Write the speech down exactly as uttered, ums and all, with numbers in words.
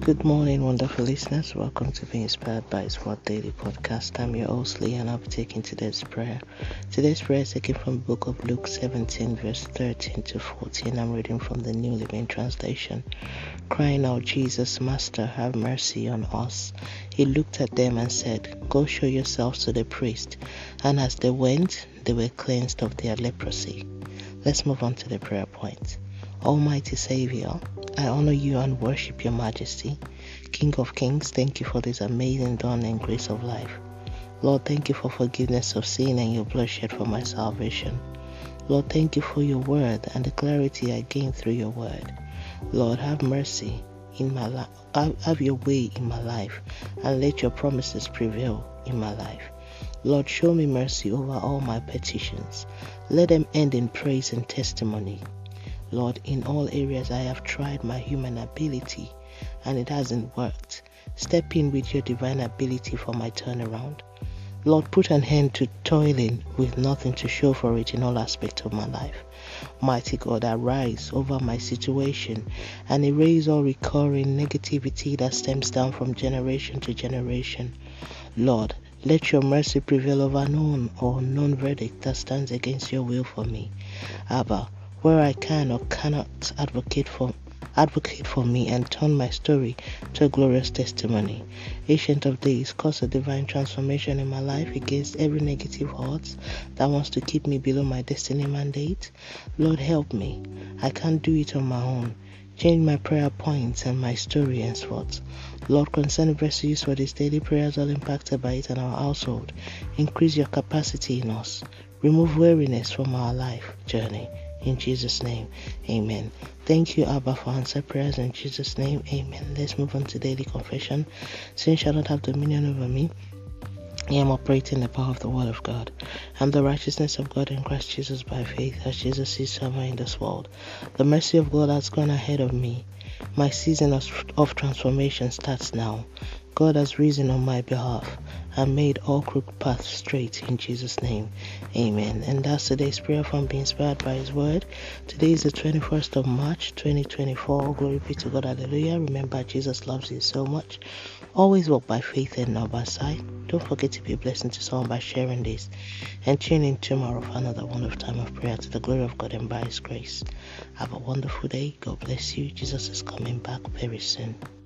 Good morning, wonderful listeners. Welcome to Be Inspired by His Word Daily Podcast. I'm your host, Lee, and I'll be taking today's prayer. Today's prayer is taken from the book of Luke seventeen, verse thirteen to fourteen. I'm reading from the New Living Translation. Crying out, Jesus, Master, have mercy on us. He looked at them and said, Go show yourselves to the priest. And as they went, they were cleansed of their leprosy. Let's move on to the prayer point. Almighty Savior, I honor you and worship your majesty. King of kings, thank you for this amazing dawn and grace of life. Lord, thank you for forgiveness of sin and your blood shed for my salvation. Lord, thank you for your word and the clarity I gained through your word. Lord, have mercy in my life. Have your way in my life and let your promises prevail in my life. Lord, show me mercy over all my petitions. Let them end in praise and testimony. Lord, in all areas I have tried my human ability and it hasn't worked. Step in with your divine ability for my turnaround. Lord, put an end to toiling with nothing to show for it in all aspects of my life. Mighty God, arise over my situation and erase all recurring negativity that stems down from generation to generation. Lord, let your mercy prevail over known or unknown verdict that stands against your will for me. Abba, where I can or cannot advocate for advocate for me and turn my story to a glorious testimony. Ancient of days, cause a divine transformation in my life against every negative odds that wants to keep me below my destiny mandate. Lord, help me. I can't do it on my own. Change my prayer points and my story henceforth. Lord, concern verse used for these daily prayers all impacted by it and our household. Increase your capacity in us. Remove weariness from our life journey. In Jesus' name, amen. Thank you, Abba, for answered prayers. In Jesus' name, amen. Let's move on to daily confession. Sin shall not have dominion over me. I am operating the power of the Word of God. I am the righteousness of God in Christ Jesus by faith, as Jesus is somewhere in this world. The mercy of God has gone ahead of me. My season of, of transformation starts now. God has risen on my behalf and made all crooked paths straight in Jesus' name. Amen. And that's today's prayer from Being Inspired by His Word. Today is the twenty-first of March, twenty twenty-four. Glory be to God. Hallelujah. Remember, Jesus loves you so much. Always walk by faith and not by sight. Don't forget to be a blessing to someone by sharing this. And tune in tomorrow for another wonderful time of prayer to the glory of God and by His grace. Have a wonderful day. God bless you. Jesus is coming back very soon.